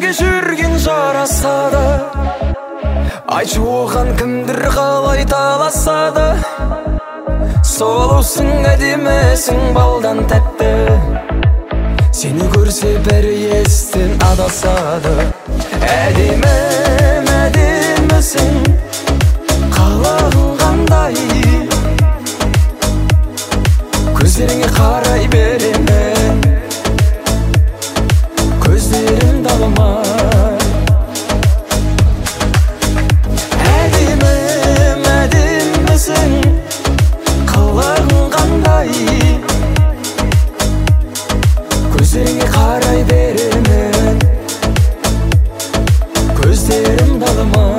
бірге жүрген жарасады. Айтшы оған кімдір қалай таласады. Сұлусың, әдемісің, балдан тәтті. Сені көрсе бәрі естен адасады. Әдемім, әдемісің, қалағың қандай. Көздеріңе қарай беремін, көздеріңді аламай. Әдемім, әдемісің, қалағың қандай. Көздеріңе қарай беремін, көздеріңді аламай.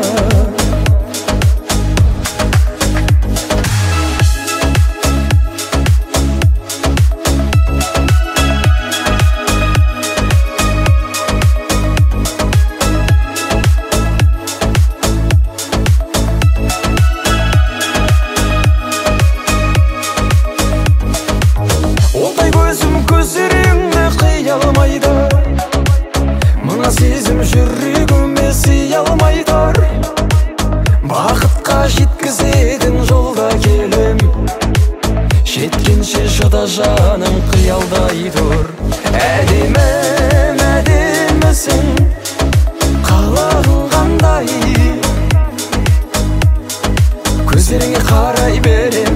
Ондай көзім көздеріңді қия алмайды. Мына сезім жүрегіме сыя алмайды. Бақытқа жеткізетін жолда келем, жеткенше шыда жаным қиялдай тұр. Әдемім, әдемісің, қалағың қандай. Көздеріңе қарай берем,